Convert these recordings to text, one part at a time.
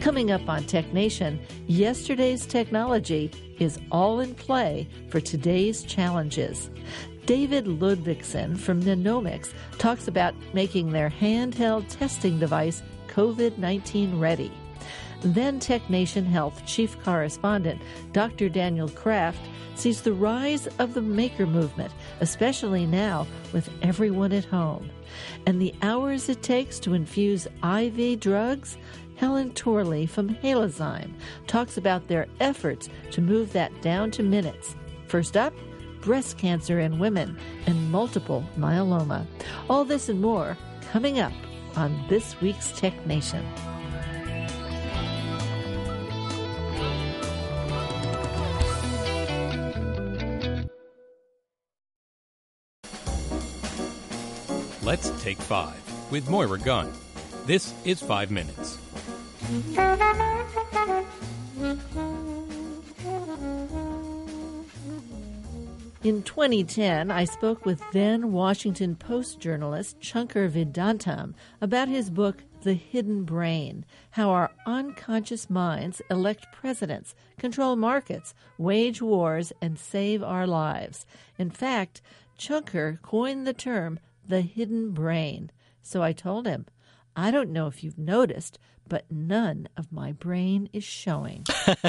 Coming up on Tech Nation, yesterday's technology is all in play for today's challenges. David Ludvigsen from Nanomics talks about making their handheld testing device COVID-19 ready. Then Tech Nation Health Chief Correspondent Dr. Daniel Kraft sees the rise of the maker movement, especially now with everyone at home. And the hours it takes to infuse IV drugs, Helen Torley from Halozyme talks about their efforts to move that down to minutes. First up, breast cancer in women and multiple myeloma. All this and more coming up on this week's Tech Nation. Let's Take 5 with Moira Gunn. This is 5 Minutes. In 2010, I spoke with then Washington Post journalist Shankar Vedantam about his book, The Hidden Brain, How Our Unconscious Minds Elect Presidents, Control Markets, Wage Wars, and Save Our Lives. In fact, Shankar coined the term the hidden brain. So I told him, I don't know if you've noticed, but none of my brain is showing.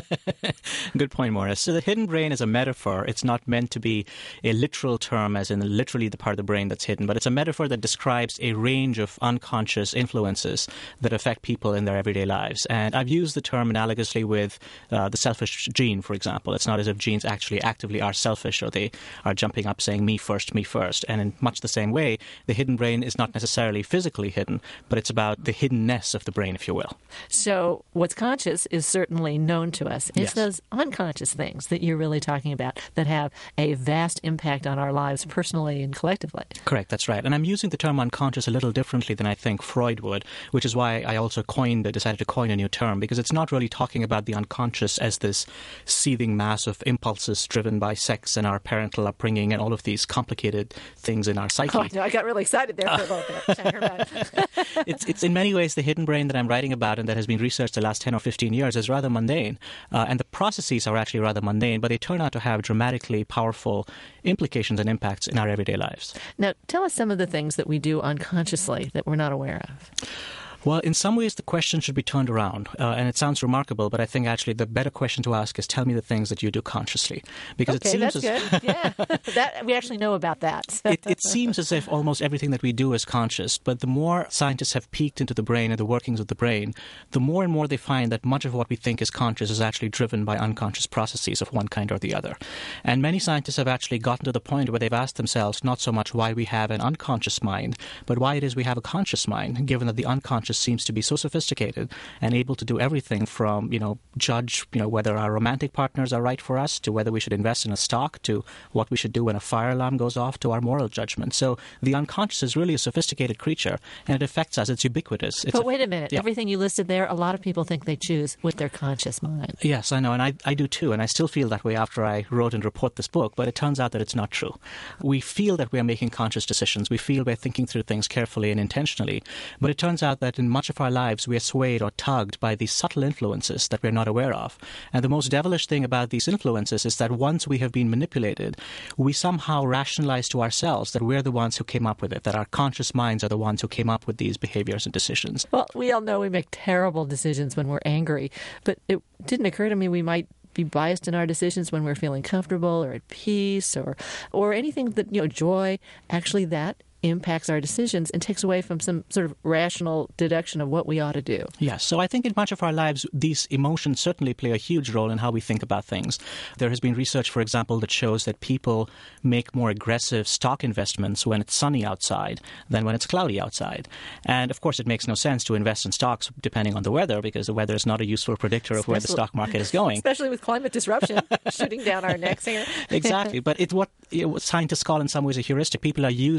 Good point, Maura. So the hidden brain is a metaphor. It's not meant to be a literal term, as in literally the part of the brain that's hidden, but it's a metaphor that describes a range of unconscious influences that affect people in their everyday lives. And I've used the term analogously with the selfish gene, for example. It's not as if genes actually actively are selfish or they are jumping up saying, me first, me first. And in much the same way, the hidden brain is not necessarily physically hidden, but it's about the hiddenness of the brain, if you will. So what's conscious is certainly known to us. It's those unconscious things that you're really talking about that have a vast impact on our lives personally and collectively. Correct, that's right. And I'm using the term unconscious a little differently than I think Freud would, which is why I also decided to coin a new term, because it's not really talking about the unconscious as this seething mass of impulses driven by sex and our parental upbringing and all of these complicated things in our psyche. Oh, I got really excited there for a little bit. It's in many ways the hidden brain that I'm writing about and that has been researched the last 10 or 15 years is rather mundane. And the processes are actually rather mundane, but they turn out to have dramatically powerful implications and impacts in our everyday lives. Now, tell us some of the things that we do unconsciously that we're not aware of. Well, in some ways, the question should be turned around. And it sounds remarkable, but I think actually the better question to ask is tell me the things that you do consciously. Because okay, it seems that's good. Yeah, we actually know about that. It seems as if almost everything that we do is conscious. But the more scientists have peeked into the brain and the workings of the brain, the more and more they find that much of what we think is conscious is actually driven by unconscious processes of one kind or the other. And many scientists have actually gotten to the point where they've asked themselves not so much why we have an unconscious mind, but why it is we have a conscious mind, given that the unconscious seems to be so sophisticated and able to do everything from, judge, whether our romantic partners are right for us, to whether we should invest in a stock, to what we should do when a fire alarm goes off, to our moral judgment. So the unconscious is really a sophisticated creature, and it affects us. It's ubiquitous. But wait a minute. Yeah. Everything you listed there, a lot of people think they choose with their conscious mind. Yes, I know, and I do too, and I still feel that way after I wrote and report this book, but it turns out that it's not true. We feel that we are making conscious decisions. We feel we're thinking through things carefully and intentionally, but it turns out that in much of our lives, we are swayed or tugged by these subtle influences that we're not aware of. And the most devilish thing about these influences is that once we have been manipulated, we somehow rationalize to ourselves that we're the ones who came up with it, that our conscious minds are the ones who came up with these behaviors and decisions. Well, we all know we make terrible decisions when we're angry, but it didn't occur to me we might be biased in our decisions when we're feeling comfortable or at peace or anything that, joy, actually that impacts our decisions and takes away from some sort of rational deduction of what we ought to do. Yes. So I think in much of our lives, these emotions certainly play a huge role in how we think about things. There has been research, for example, that shows that people make more aggressive stock investments when it's sunny outside than when it's cloudy outside. And of course, it makes no sense to invest in stocks depending on the weather, because the weather is not a useful predictor of where the stock market is going. Especially with climate disruption shooting down our necks here. Exactly. But what scientists call in some ways a heuristic. People are using sort of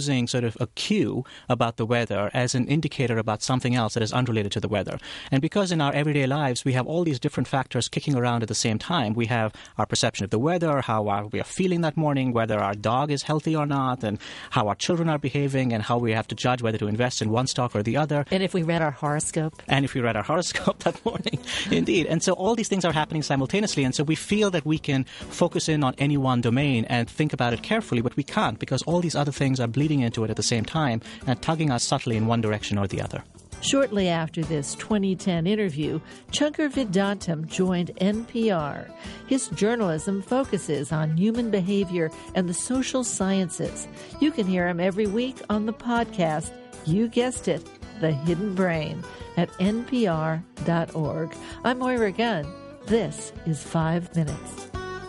of a cue about the weather as an indicator about something else that is unrelated to the weather. And because in our everyday lives we have all these different factors kicking around at the same time, we have our perception of the weather, how we are feeling that morning, whether our dog is healthy or not, and how our children are behaving, and how we have to judge whether to invest in one stock or the other. And if we read our horoscope. And if we read our horoscope that morning. Indeed. And so all these things are happening simultaneously. And so we feel that we can focus in on any one domain and think about it carefully, but we can't, because all these other things are bleeding into it at the same time and tugging us subtly in one direction or the other. Shortly after this 2010 interview, Shankar Vedantam joined NPR. His journalism focuses on human behavior and the social sciences. You can hear him every week on the podcast, you guessed it, The Hidden Brain, at npr.org. I'm Moira Gunn. This is 5 Minutes.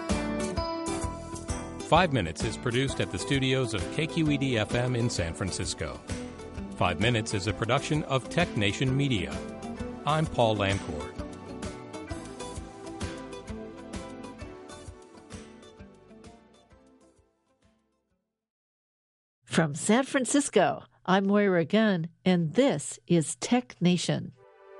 5 Minutes is produced at the studios of KQED-FM in San Francisco. 5 Minutes is a production of Tech Nation Media. I'm Paul Lancourt. From San Francisco, I'm Moira Gunn, and this is Tech Nation.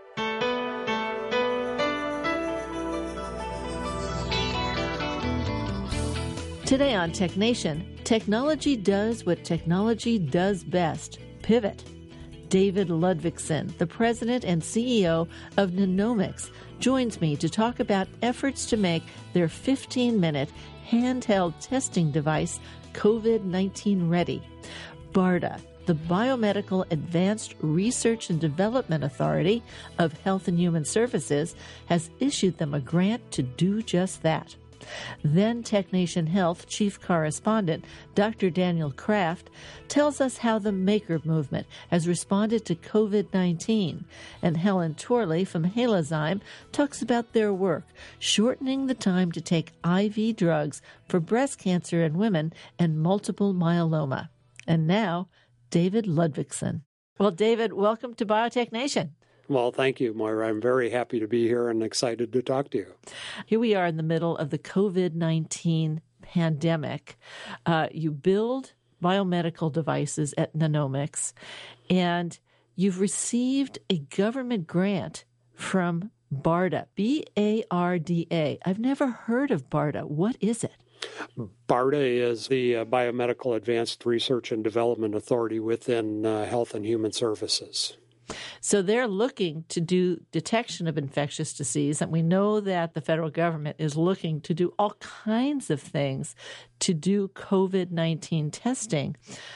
Today on Tech Nation, technology does what technology does best, pivot. David Ludvigsen, the president and CEO of Nanomics, joins me to talk about efforts to make their 15-minute handheld testing device COVID-19 ready. BARDA, the Biomedical Advanced Research and Development Authority of Health and Human Services, has issued them a grant to do just that. Then TechNation Health chief correspondent Dr. Daniel Kraft tells us how the maker movement has responded to COVID-19, and Helen Torley from Halozyme talks about their work shortening the time to take IV drugs for breast cancer in women and multiple myeloma. And now, David Ludvigsen. Well, David, welcome to Biotech Nation. Well, thank you, Moira. I'm very happy to be here and excited to talk to you. Here we are in the middle of the COVID-19 pandemic. You build biomedical devices at Nanomics, and you've received a government grant from BARDA, B-A-R-D-A. I've never heard of BARDA. What is it? BARDA is the Biomedical Advanced Research and Development Authority within Health and Human Services. So they're looking to do detection of infectious disease, and we know that the federal government is looking to do all kinds of things to do COVID-19 testing.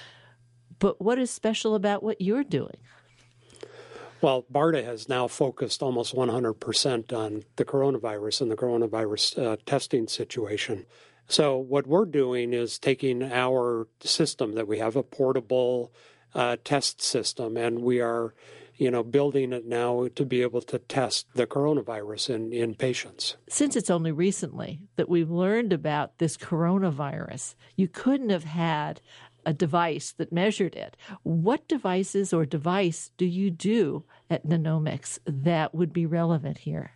But what is special about what you're doing? Well, BARDA has now focused almost 100% on the coronavirus and the coronavirus testing situation. So what we're doing is taking our system that we have, a portable test system, and we are building it now to be able to test the coronavirus in patients. Since it's only recently that we've learned about this coronavirus, you couldn't have had a device that measured it. What devices or device do you do at Nanomics that would be relevant here?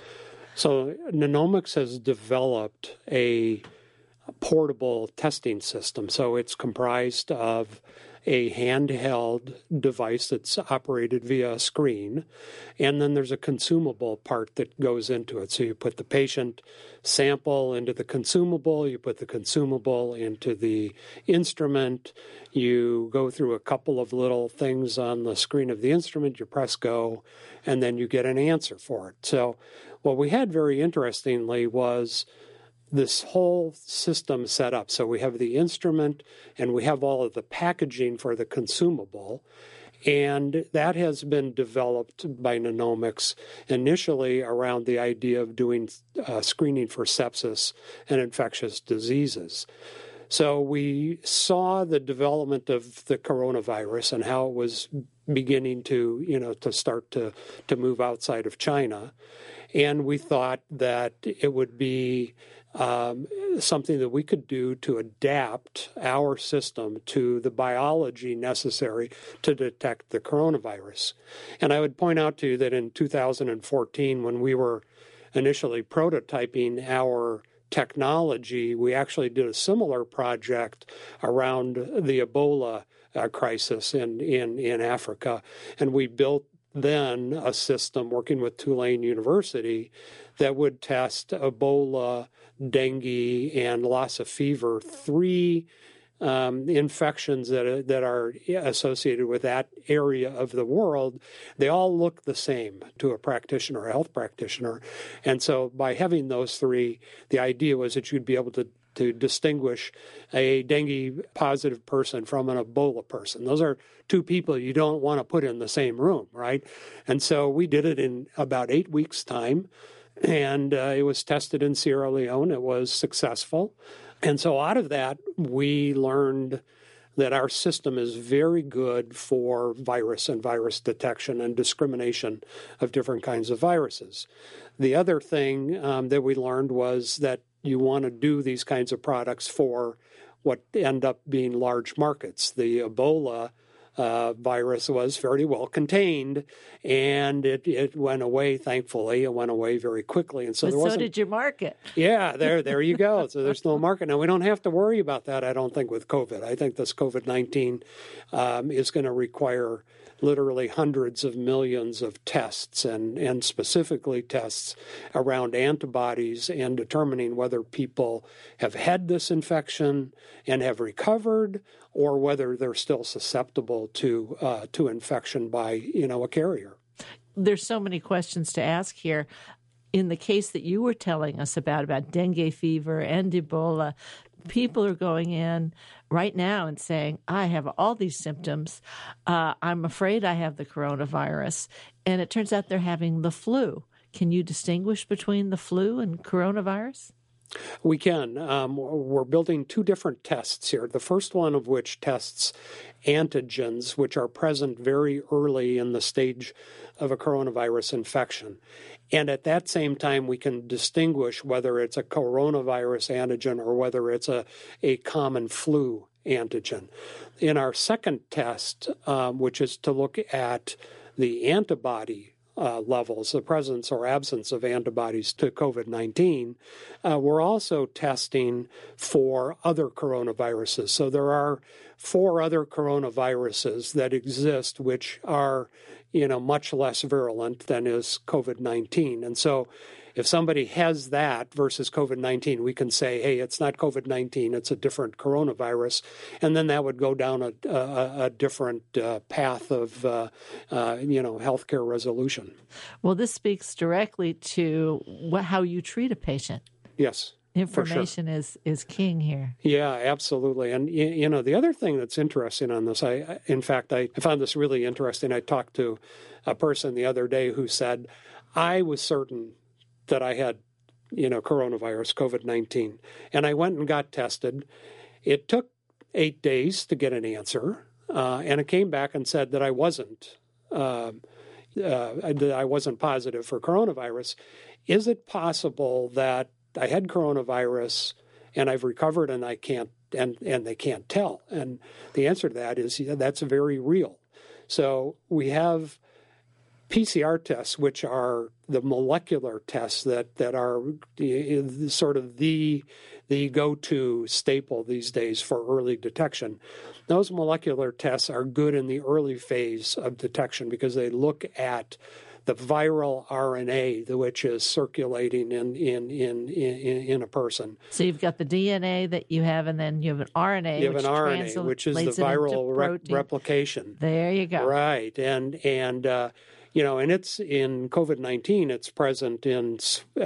So Nanomics has developed a portable testing system. So it's comprised of a handheld device that's operated via a screen, and then there's a consumable part that goes into it. So you put the patient sample into the consumable, you put the consumable into the instrument, you go through a couple of little things on the screen of the instrument, you press go, and then you get an answer for it. So what we had very interestingly was this whole system set up. So we have the instrument and we have all of the packaging for the consumable. And that has been developed by Nanomics initially around the idea of doing screening for sepsis and infectious diseases. So we saw the development of the coronavirus and how it was beginning to start to move outside of China. And we thought that it would be something that we could do to adapt our system to the biology necessary to detect the coronavirus. And I would point out to you that in 2014, when we were initially prototyping our technology. We actually did a similar project around the Ebola crisis in Africa, and we built then a system working with Tulane University that would test Ebola, dengue, and Lassa fever, three infections that are associated with that area of the world. They all look the same to a practitioner, a health practitioner. And so by having those three, the idea was that you'd be able to distinguish a dengue positive person from an Ebola person. Those are two people you don't want to put in the same room, right? And so we did it in about 8 weeks' time, and it was tested in Sierra Leone. It was successful. And so out of that, we learned that our system is very good for virus and virus detection and discrimination of different kinds of viruses. The other thing that we learned was that you want to do these kinds of products for what end up being large markets. The Ebola virus was very well contained, and it went away, thankfully. It went away very quickly. And so so did your market. Yeah, there you go. So there's no market. Now, we don't have to worry about that, I don't think, with COVID. I think this COVID-19 is going to require literally hundreds of millions of tests, and specifically tests around antibodies and determining whether people have had this infection and have recovered, or whether they're still susceptible to infection by a carrier. There's so many questions to ask here. In the case that you were telling us about dengue fever and Ebola, people are going in right now and saying, I have all these symptoms. I'm afraid I have the coronavirus. And it turns out they're having the flu. Can you distinguish between the flu and coronavirus? We can. We're building two different tests here. The first one of which tests antigens, which are present very early in the stage of a coronavirus infection. And at that same time, we can distinguish whether it's a coronavirus antigen or whether it's a common flu antigen. In our second test, which is to look at the antibody levels, the presence or absence of antibodies to COVID-19, we're also testing for other coronaviruses. So there are 4 other coronaviruses that exist which are, much less virulent than is COVID-19. And so if somebody has that versus COVID-19, we can say, hey, it's not COVID-19, it's a different coronavirus. And then that would go down a different path of, healthcare resolution. Well, this speaks directly to how you treat a patient. Yes. Information is king here. Yeah, absolutely. And, the other thing that's interesting on this, I found this really interesting. I talked to a person the other day who said, I was certain that I had, coronavirus, COVID-19. And I went and got tested. It took 8 days to get an answer. And it came back and said that I wasn't positive for coronavirus. Is it possible that I had coronavirus and I've recovered and I can't, and they can't tell? And the answer to that is, that's very real. So we have PCR tests, which are the molecular tests that are sort of the go-to staple these days for early detection. Those molecular tests are good in the early phase of detection because they look at the viral RNA, which is circulating in a person. So you've got the DNA that you have, and then you have an RNA. You have an RNA, which is the viral replication. There you go. Right, and it's in COVID-19. It's present in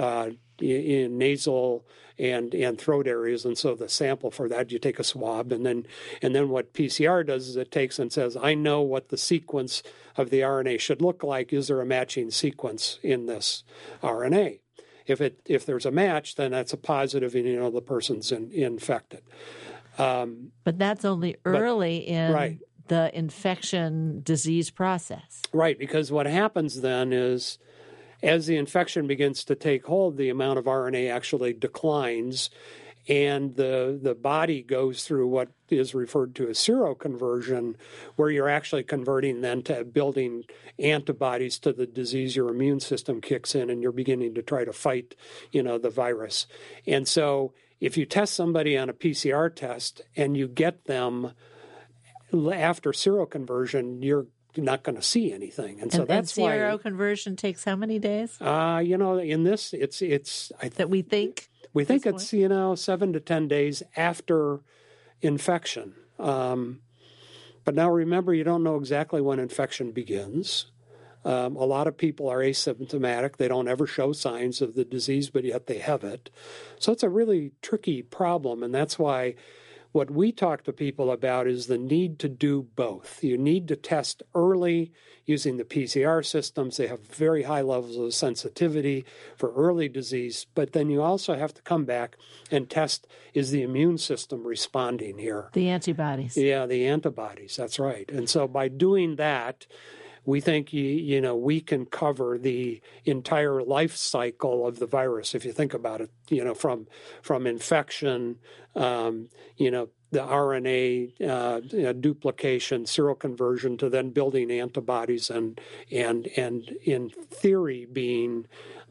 nasal and throat areas, and so the sample for that, you take a swab, and then what PCR does is it takes and says, I know what the sequence of the RNA should look like. Is there a matching sequence in this RNA? If there's a match, then that's a positive, and the person's infected. But that's only early in right. the infection disease process. Right, because what happens then is, as the infection begins to take hold, the amount of RNA actually declines, And the body goes through what is referred to as seroconversion, where you're actually converting then to building antibodies to the disease. Your immune system kicks in and you're beginning to try to fight, the virus. And so if you test somebody on a PCR test and you get them after seroconversion, you're not going to see anything. And so that's why seroconversion takes how many days? In this, that we think? We think it's, 7 to 10 days after infection. But now remember, you don't know exactly when infection begins. A lot of people are asymptomatic. They don't ever show signs of the disease, but yet they have it. So it's a really tricky problem, and that's why what we talk to people about is the need to do both. You need to test early using the PCR systems. They have very high levels of sensitivity for early disease, but then you also have to come back and test, is the immune system responding here? The antibodies. Yeah, the antibodies, that's right. And so by doing that, we think we can cover the entire life cycle of the virus. If you think about it, from infection, the RNA duplication, seroconversion, to then building antibodies, and in theory being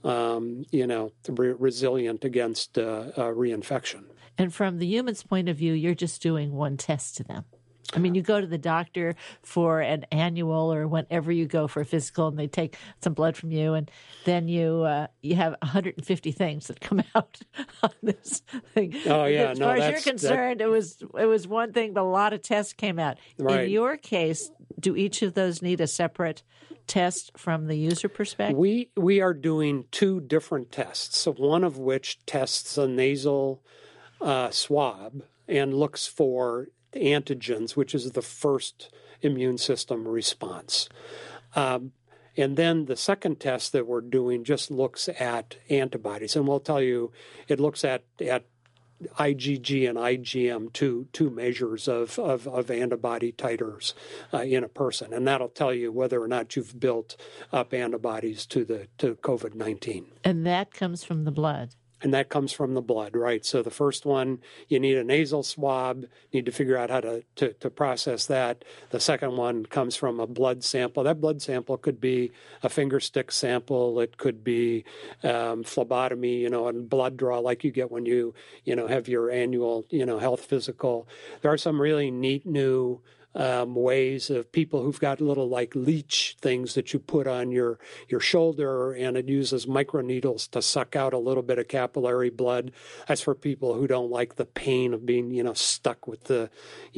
resilient against reinfection. And from the human's point of view, you're just doing one test to them. I mean, you go to the doctor for an annual or whenever you go for a physical, and they take some blood from you, and then you have 150 things that come out on this thing. Oh yeah, as far as you're concerned, it was one thing, but a lot of tests came out. Right. In your case, do each of those need a separate test from the user perspective? We are doing two different tests. One of which tests a nasal swab and looks for antigens, which is the first immune system response. And then the second test that we're doing just looks at antibodies. And we'll tell you, it looks at IgG and IgM, two measures of antibody titers in a person. And that'll tell you whether or not you've built up antibodies to COVID-19. And that comes from the blood. And that comes from the blood, right? So the first one, you need a nasal swab, need to figure out how to process that. The second one comes from a blood sample. That blood sample could be a finger stick sample. It could be phlebotomy, and blood draw like you get when you have your annual, health physical. There are some really neat new ways of people who've got little like leech things that you put on your shoulder, and it uses microneedles to suck out a little bit of capillary blood. That's for people who don't like the pain of being stuck with the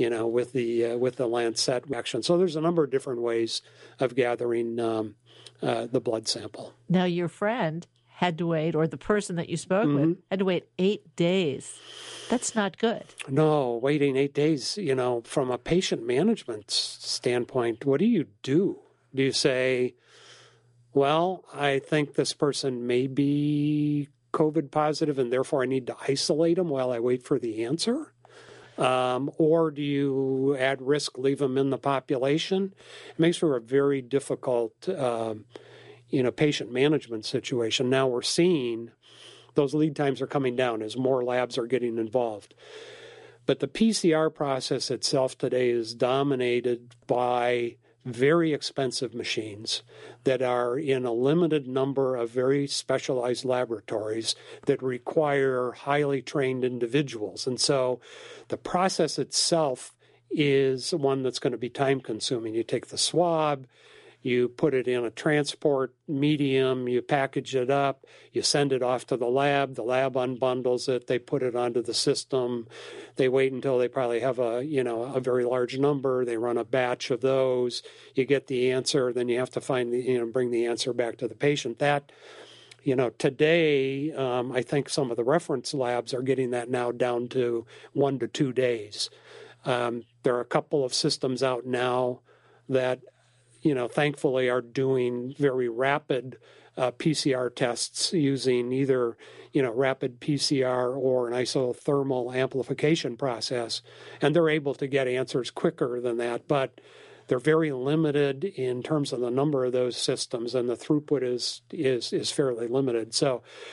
lancet action. So there's a number of different ways of gathering the blood sample. Now your friend had to wait, or the person that you spoke with had to wait 8 days. That's not good. No, waiting 8 days, from a patient management standpoint, what do you do? Do you say, well, I think this person may be COVID positive and therefore I need to isolate them while I wait for the answer? Or do you, at risk, leave them in the population? It makes for a very difficult patient management situation. Now we're seeing those lead times are coming down as more labs are getting involved. But the PCR process itself today is dominated by very expensive machines that are in a limited number of very specialized laboratories that require highly trained individuals. And so the process itself is one that's going to be time consuming. You take the swab, you put it in a transport medium, you package it up, you send it off to the lab unbundles it, they put it onto the system, they wait until they probably have a very large number, they run a batch of those, you get the answer, then you have to bring the answer back to the patient. That, today, I think some of the reference labs are getting that now down to 1 to 2 days. There are a couple of systems out now that thankfully are doing very rapid PCR tests using either, rapid PCR or an isothermal amplification process. And they're able to get answers quicker than that, but they're very limited in terms of the number of those systems, and the throughput is fairly limited. So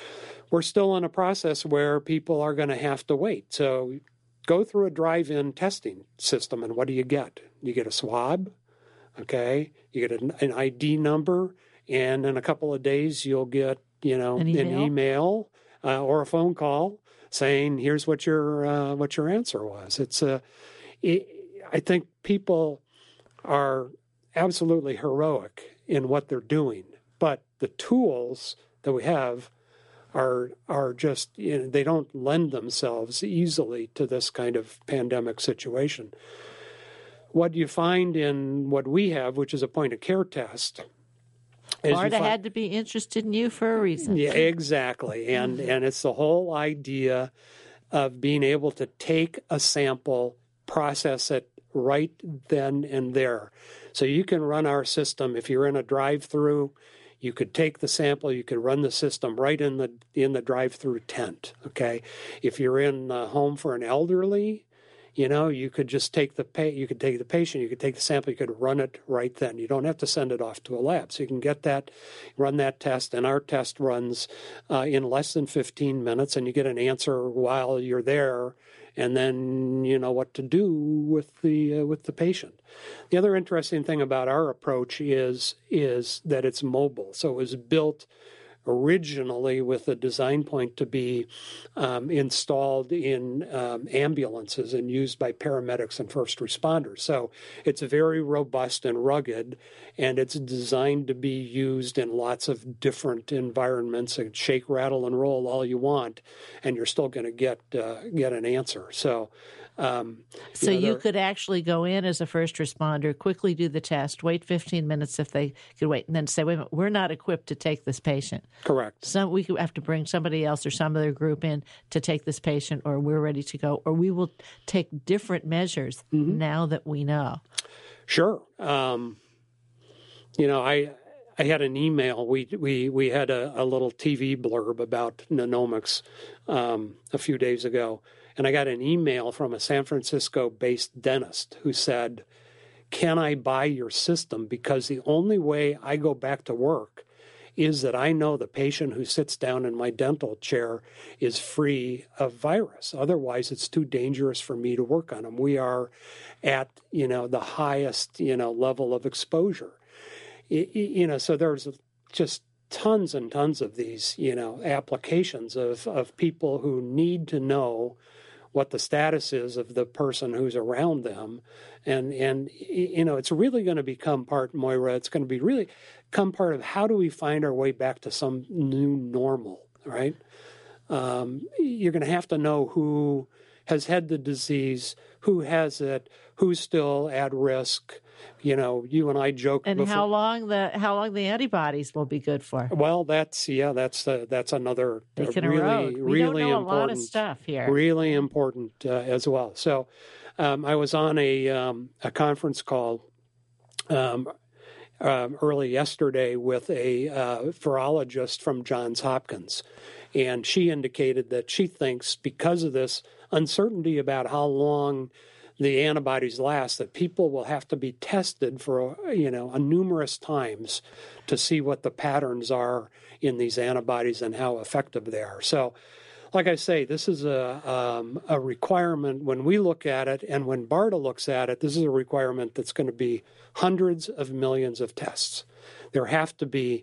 we're still in a process where people are going to have to wait. So go through a drive-in testing system, and what do? You get a swab, okay? You get an ID number, and in a couple of days you'll get, an email or a phone call saying, here's what your answer was. I think people are absolutely heroic in what they're doing, but the tools that we have are just, they don't lend themselves easily to this kind of pandemic situation. What you find in what we have, which is a point-of-care test, BARDA had to be interested in you for a reason. Yeah, exactly. And it's the whole idea of being able to take a sample, process it right then and there. So you can run our system. If you're in a drive-through, you could take the sample, you could run the system right in the drive-through tent, okay? If you're in a home for an elderly, you could just take the patient, you could take the sample, you could run it right then. You don't have to send it off to a lab. So you can get that, run that test, and our test runs in less than 15 minutes, and you get an answer while you're there, and then you know what to do with the patient. The other interesting thing about our approach is that it's mobile. So it was built originally with a design point to be installed in ambulances and used by paramedics and first responders. So it's very robust and rugged, and it's designed to be used in lots of different environments. And shake, rattle, and roll all you want, and you're still going to get an answer. So. You could actually go in as a first responder, quickly do the test, wait 15 minutes if they could wait, and then say, wait a minute, we're not equipped to take this patient. Correct. We could have to bring somebody else or some other group in to take this patient, or we're ready to go, or we will take different measures now that we know. Sure. I had an email. We had a little TV blurb about Nanomics a few days ago. And I got an email from a San Francisco-based dentist who said, can I buy your system? Because the only way I go back to work is that I know the patient who sits down in my dental chair is free of virus. Otherwise, it's too dangerous for me to work on them. We are at, the highest, level of exposure. So there's just tons and tons of these, applications of people who need to know what the status is of the person who's around them. And it's really going to become part, Moira, it's going to be really become part of how do we find our way back to some new normal, right? You're going to have to know who has had the disease, who has it, who's still at risk. You and I joked and before. how long the antibodies will be good for. Well, that's another they can really erode. We really don't know important, a lot of stuff here. Really important as well. So, I was on a conference call early yesterday with a virologist from Johns Hopkins, and she indicated that she thinks because of this uncertainty about how long the antibodies last, that people will have to be tested for, numerous times to see what the patterns are in these antibodies and how effective they are. So, like I say, this is a requirement when we look at it, and when BARDA looks at it, this is a requirement that's going to be hundreds of millions of tests. There have to be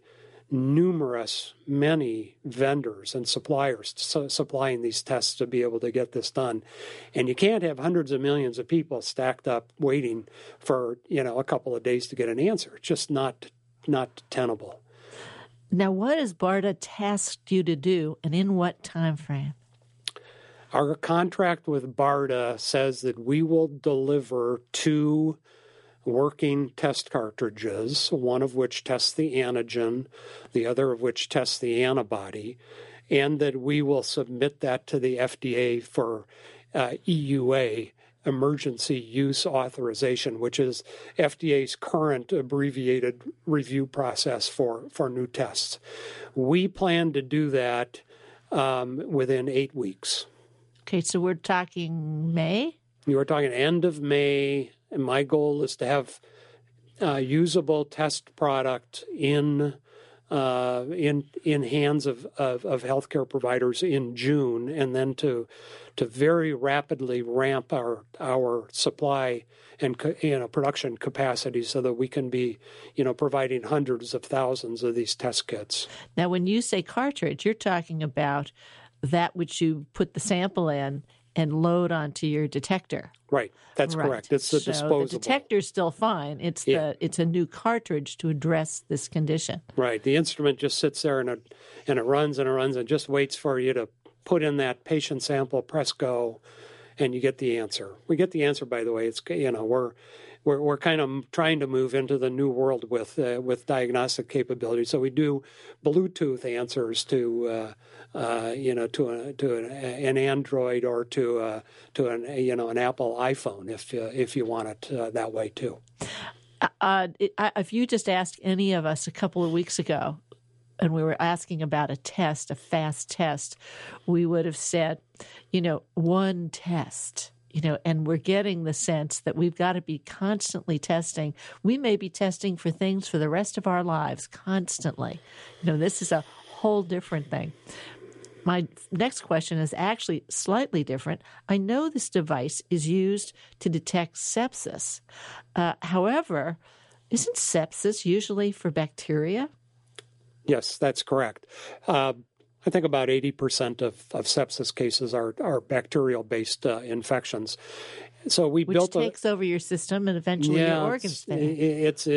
many vendors and suppliers supplying these tests to be able to get this done. And you can't have hundreds of millions of people stacked up waiting for, a couple of days to get an answer. It's just not tenable. Now, what has BARDA tasked you to do, and in what time frame? Our contract with BARDA says that we will deliver 2 working test cartridges, one of which tests the antigen, the other of which tests the antibody, and that we will submit that to the FDA for EUA, Emergency Use Authorization, which is FDA's current abbreviated review process for new tests. We plan to do that within 8 weeks. Okay, so we're talking May? You were talking end of May, and my goal is to have usable test product in in hands of healthcare providers in June, and then to very rapidly ramp our supply and production capacity so that we can be providing hundreds of thousands of these test kits. Now, when you say cartridge, you're talking about that which you put the sample in and load onto your detector. Right, that's correct. It's the disposable. The detector's still fine. It's a new cartridge to address this condition. Right. The instrument just sits there and it runs and just waits for you to put in that patient sample, press go, and you get the answer. We get the answer, by the way. It's we're kind of trying to move into the new world with diagnostic capabilities. So we do Bluetooth answers to an Android or to an Apple iPhone if you want it that way too. If you just asked any of us a couple of weeks ago, and we were asking about a fast test, we would have said, one test. And we're getting the sense that we've got to be constantly testing. We may be testing for things for the rest of our lives constantly. This is a whole different thing. My next question is actually slightly different. I know this device is used to detect sepsis. However, isn't sepsis usually for bacteria? Yes, that's correct. I think about 80% of sepsis cases are bacterial-based infections. So we Which takes over your system and eventually your organs fail. It's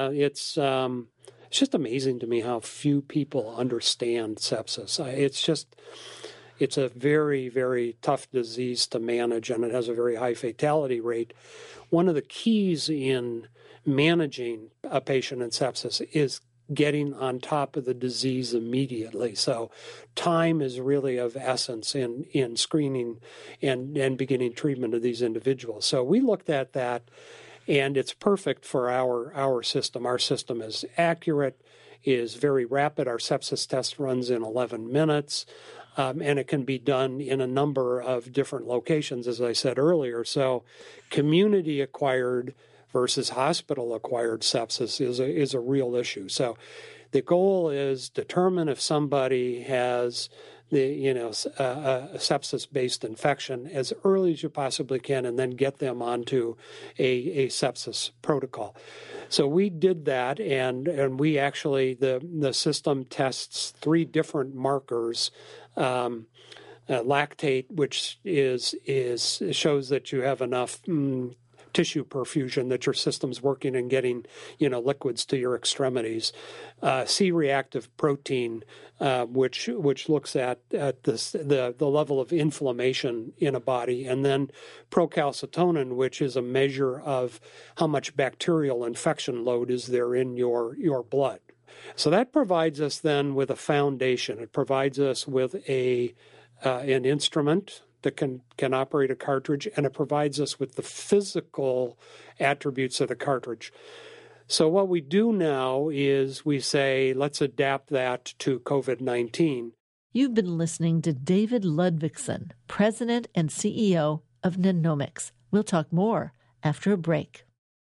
just amazing to me how few people understand sepsis. It's a very, very tough disease to manage, and it has a very high fatality rate. One of the keys in managing a patient in sepsis is getting on top of the disease immediately. So time is really of essence in screening and beginning treatment of these individuals. So we looked at that, and it's perfect for our system. Our system is accurate, is very rapid. Our sepsis test runs in 11 minutes, and it can be done in a number of different locations, as I said earlier. So community-acquired versus hospital-acquired sepsis is a real issue. So the goal is determine if somebody has a sepsis-based infection as early as you possibly can, and then get them onto a sepsis protocol. So we did that, and we actually the system tests 3 different markers. Lactate, which shows that you have enough tissue perfusion, that your system's working and getting, liquids to your extremities. C-reactive protein, which looks at the level of inflammation in a body, and then procalcitonin, which is a measure of how much bacterial infection load is there in your blood. So that provides us then with a foundation. It provides us with an instrument that can operate a cartridge, and it provides us with the physical attributes of the cartridge. So what we do now is we say, let's adapt that to COVID-19. You've been listening to David Ludvigsen, President and CEO of Nanomics. We'll talk more after a break.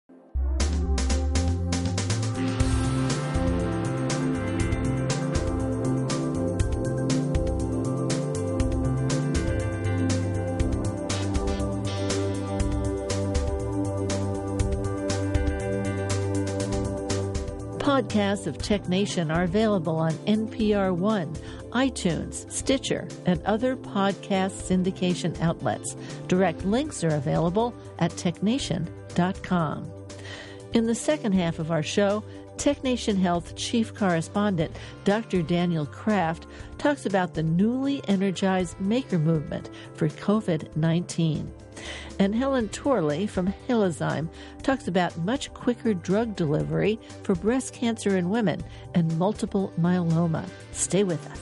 Podcasts of TechNation are available on NPR One, iTunes, Stitcher, and other podcast syndication outlets. Direct links are available at technation.com. In the second half of our show, TechNation Health Chief Correspondent Dr. Daniel Kraft talks about the newly energized maker movement for COVID-19. And Helen Torley from Halozyme talks about much quicker drug delivery for breast cancer in women and multiple myeloma. Stay with us.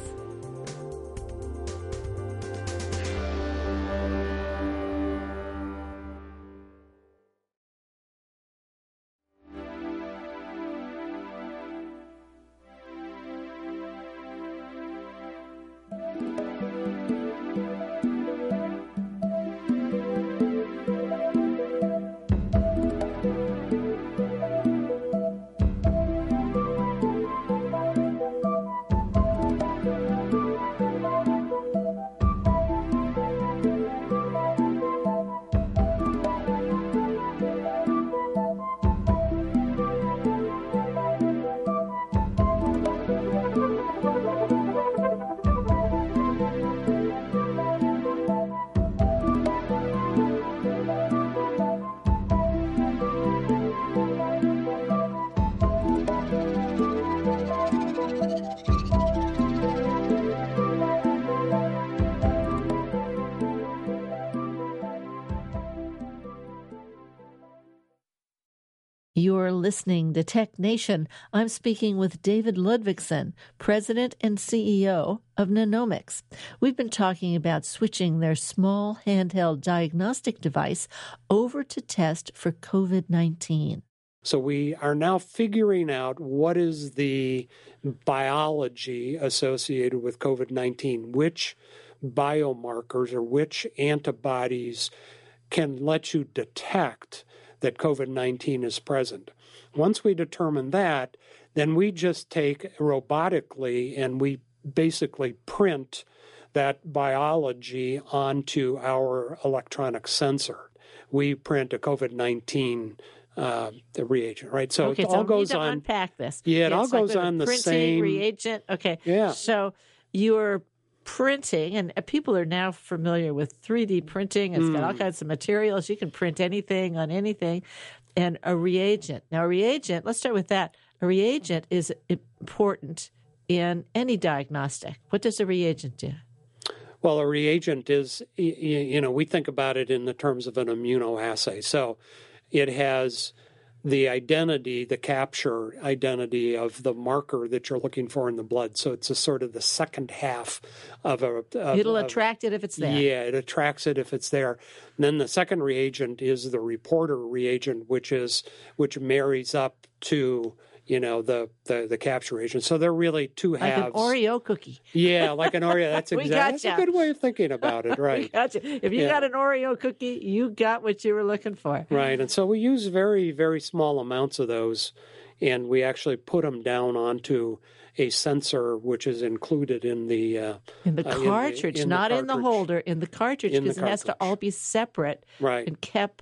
You're listening to Tech Nation. I'm speaking with David Ludvigsen, President and CEO of Nanomics. We've been talking about switching their small handheld diagnostic device over to test for COVID-19. So we are now figuring out what is the biology associated with COVID-19, which biomarkers or which antibodies can let you detect that COVID-19 is present. Once we determine that, then we just take robotically and we basically print that biology onto our electronic sensor. We print a COVID-19 the reagent, right? So okay, it all goes on. Unpack this. Yeah, it all goes on the same reagent. Okay. Yeah. So you're printing, and people are now familiar with 3D printing. It's got all kinds of materials. You can print anything on anything. And a reagent. Now, a reagent, let's start with that. A reagent is important in any diagnostic. What does a reagent do? Well, a reagent is, we think about it in the terms of an immunoassay. So it has the identity, the capture identity of the marker that you're looking for in the blood. So it's a sort of the second half of a... It'll attract it if it's there. Yeah, it attracts it if it's there. And then the second reagent is the reporter reagent, which marries up to, the capture agent. So they're really two halves. Like an Oreo cookie. Yeah, like an Oreo. That's that's a good way of thinking about it, right? We gotcha. If you got an Oreo cookie, you got what you were looking for. Right, and so we use very, very small amounts of those, and we actually put them down onto a sensor, which is included in the cartridge, not in the holder, in the cartridge, because it has to all be separate, right, and kept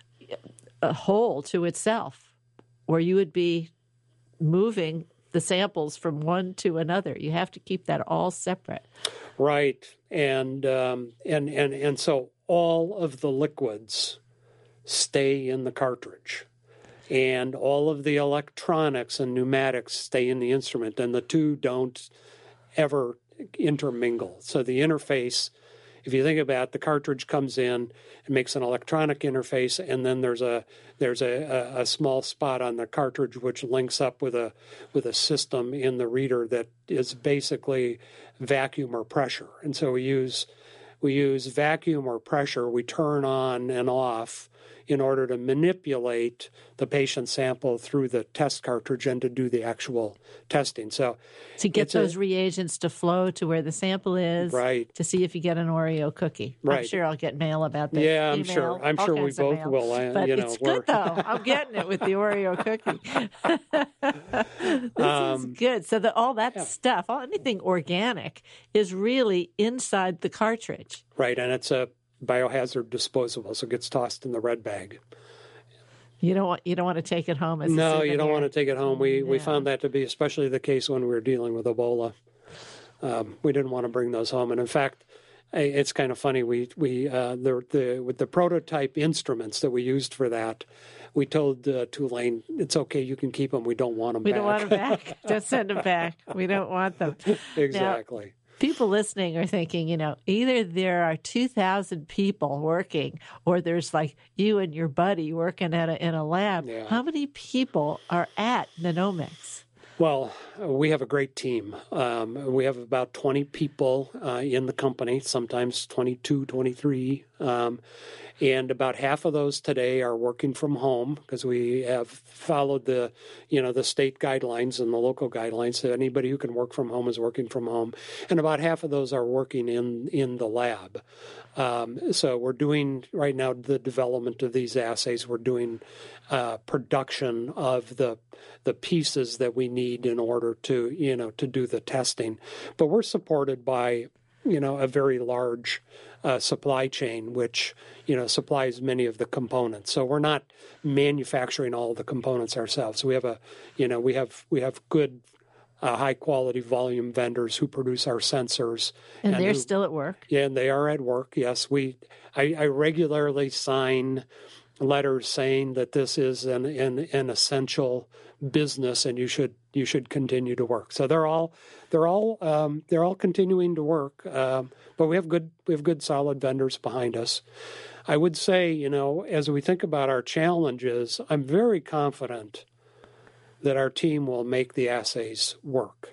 a whole to itself, where you would be moving the samples from one to another. You have to keep that all separate. Right, and so all of the liquids stay in the cartridge, and all of the electronics and pneumatics stay in the instrument, and the two don't ever intermingle. So the interface, if you think about it, the cartridge comes in and makes an electronic interface, and then there's a small spot on the cartridge which links up with a system in the reader that is basically vacuum or pressure. And so we use vacuum or pressure. We turn on and off in order to manipulate the patient sample through the test cartridge and to do the actual testing. So to get those reagents to flow to where the sample is, right, to see if you get an Oreo cookie. Right. I'm sure I'll get mail about this. Yeah, I'm Email, sure. I'm sure we both will. But it's good though. I'm getting it with the Oreo cookie. This is good. So all that stuff, anything organic, is really inside the cartridge. Right, and it's a biohazard disposable, so it gets tossed in the red bag. You don't want to take it home as a No, souvenir. you don't want to take it home. We found that to be especially the case when we were dealing with Ebola. We didn't want to bring those home, and in fact, it's kind of funny. With the prototype instruments that we used for that, we told Tulane, it's okay, you can keep them. We don't want them back. We don't want them back. Don't send them back. We don't want them. Exactly. Now, people listening are thinking, either there are 2,000 people working or there's like you and your buddy working in a lab. Yeah. How many people are at Nanomics? Well, we have a great team. We have about 20 people in the company, sometimes 22, 23. And about half of those today are working from home because we have followed the state guidelines and the local guidelines. So anybody who can work from home is working from home. And about half of those are working in the lab. So we're doing right now the development of these assays. We're doing production of the pieces that we need in order to do the testing. But we're supported by a very large supply chain, which supplies many of the components. So we're not manufacturing all the components ourselves. We have we have good high quality volume vendors who produce our sensors, and they're still at work. Yeah, and they are at work. Yes, I regularly sign letters saying that this is an essential business and you should continue to work. So they're all continuing to work, but we have good solid vendors behind us. I would say, as we think about our challenges, I'm very confident that our team will make the assays work.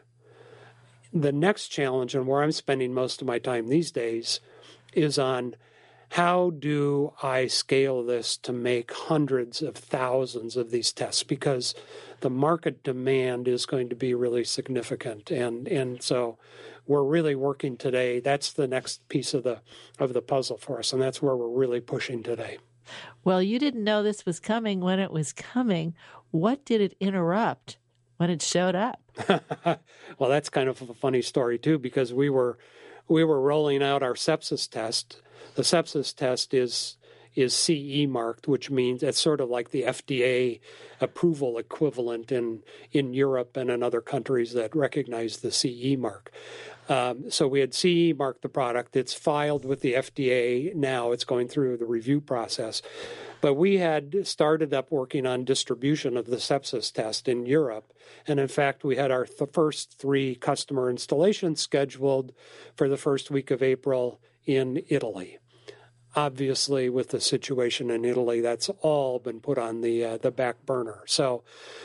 The next challenge, and where I'm spending most of my time these days, is on how do I scale this to make hundreds of thousands of these tests, because the market demand is going to be really significant. And so we're really working today. That's the next piece of the puzzle for us, and that's where we're really pushing today. Well, you didn't know this was coming when it was coming. What did it interrupt when it showed up? Well, that's kind of a funny story too, because we were rolling out our sepsis test. The sepsis test is CE marked, which means it's sort of like the FDA approval equivalent in Europe and in other countries that recognize the CE mark. So we had CE marked the product. It's filed with the FDA now. It's going through the review process. But we had started up working on distribution of the sepsis test in Europe. And in fact, we had our first 3 customer installations scheduled for the first week of April in Italy. Obviously, with the situation in Italy, that's all been put on the back burner. So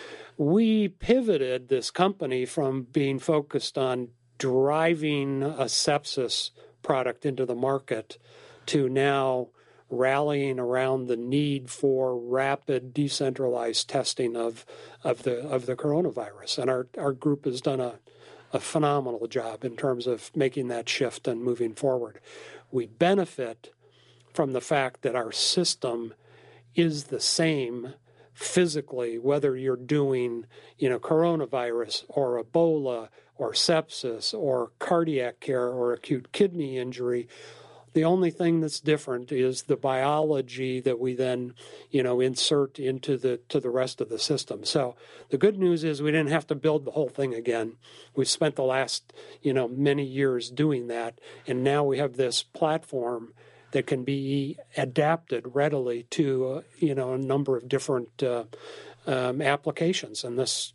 we pivoted this company from being focused on driving a sepsis product into the market to now rallying around the need for rapid decentralized testing of the coronavirus. And our group has done a phenomenal job in terms of making that shift and moving forward. We benefit from the fact that our system is the same physically, whether you're doing, coronavirus or Ebola or sepsis or cardiac care or acute kidney injury. The only thing that's different is the biology that we then, insert into the rest of the system. So the good news is we didn't have to build the whole thing again. We've spent the last, many years doing that, and now we have this platform that can be adapted readily to, a number of different applications. And it's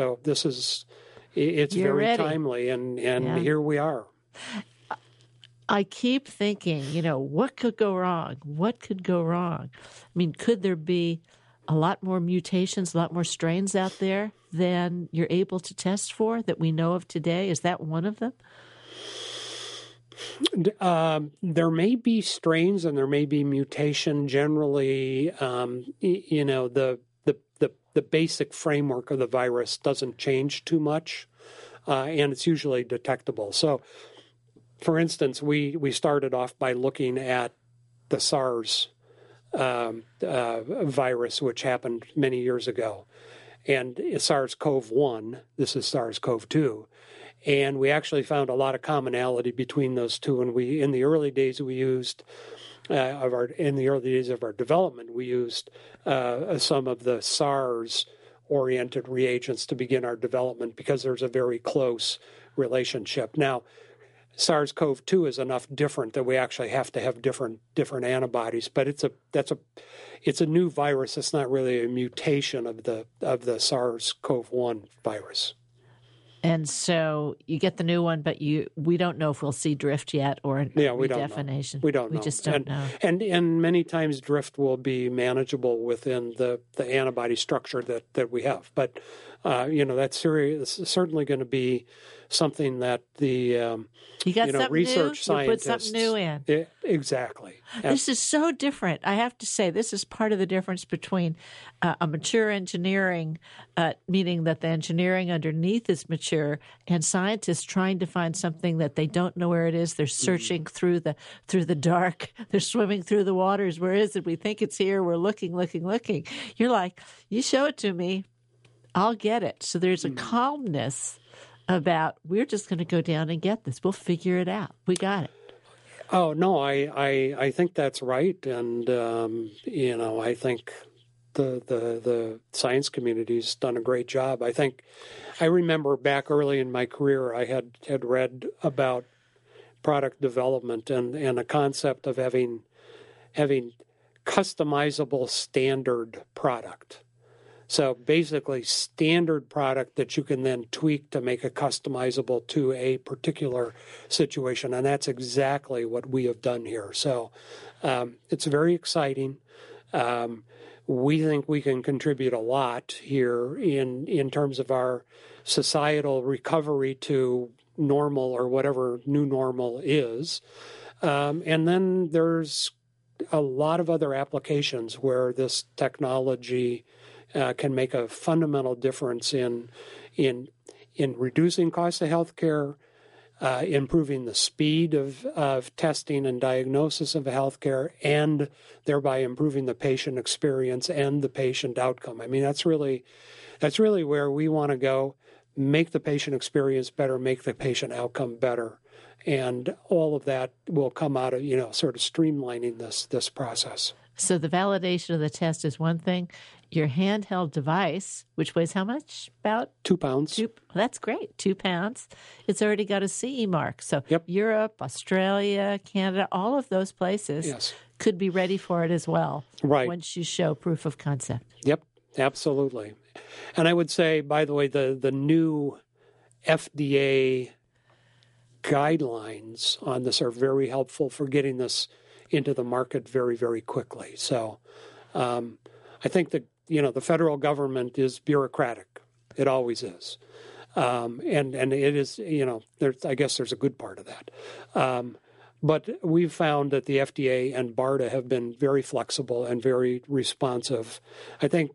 You're very ready. timely, and here we are. I keep thinking, what could go wrong? What could go wrong? I mean, could there be a lot more mutations, a lot more strains out there than you're able to test for that we know of today? Is that one of them? There may be strains and there may be mutation. Generally, the basic framework of the virus doesn't change too much, and it's usually detectable. So, for instance, we started off by looking at the SARS virus, which happened many years ago, and SARS-CoV-1. This is SARS-CoV-2. And we actually found a lot of commonality between those two. And in the early days of our development, we used some of the SARS-oriented reagents to begin our development because there's a very close relationship. Now, SARS-CoV-2 is enough different that we actually have to have different antibodies, but it's a new virus. It's not really a mutation of the SARS-CoV-1 virus. And so you get the new one, but we don't know if we'll see drift yet or redefinition. We don't know. We just don't know. And many times drift will be manageable within the antibody structure that we have. But, that's certainly going to be something that the research scientists... You put something new in. Exactly. This is so different. I have to say, this is part of the difference between a mature engineering, meaning that the engineering underneath is mature, and scientists trying to find something that they don't know where it is. They're searching through the dark. They're swimming through the waters. Where is it? We think it's here. We're looking. You're like, you show it to me, I'll get it. So there's a calmness about, we're just going to go down and get this. We'll figure it out. We got it. Oh, no, I think that's right. And, I think the science community's done a great job. I remember back early in my career, I had read about product development and a concept of having customizable standard product. So basically standard product that you can then tweak to make it customizable to a particular situation. And that's exactly what we have done here. So it's very exciting. We think we can contribute a lot here in terms of our societal recovery to normal or whatever new normal is. And then there's a lot of other applications where this technology can make a fundamental difference in reducing costs of healthcare, improving the speed of testing and diagnosis of healthcare, and thereby improving the patient experience and the patient outcome. I mean, that's really where we want to go. Make the patient experience better, make the patient outcome better. And all of that will come out of, sort of streamlining this process. So the validation of the test is one thing. Your handheld device, which weighs how much? About 2 pounds. That's great. 2 pounds. It's already got a CE mark. So Europe, Australia, Canada, all of those places could be ready for it as well. Right. Once you show proof of concept. Yep, absolutely. And I would say, by the way, the new FDA guidelines on this are very helpful for getting this into the market very, very quickly. So I think that, the federal government is bureaucratic. It always is. And it is, I guess there's a good part of that. But we've found that the FDA and BARDA have been very flexible and very responsive. I think,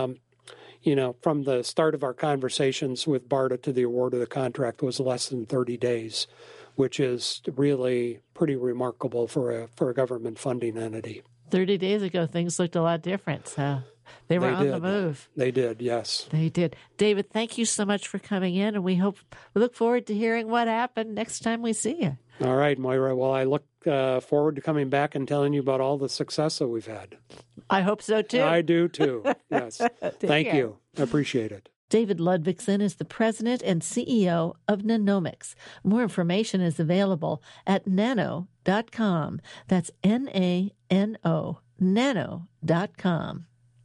from the start of our conversations with BARDA to the award of the contract was less than 30 days, which is really pretty remarkable for a government funding entity. 30 days ago, things looked a lot different. So they were on the move. They did, yes. They did. David, thank you so much for coming in, and we look forward to hearing what happened next time we see you. All right, Moira. Well, I look forward to coming back and telling you about all the success that we've had. I hope so, too. I do, too. Yes. Thank you. I appreciate it. David Ludvigsen is the president and CEO of Nanomics. More information is available at nano.com. That's N-A-N-O, nano.com.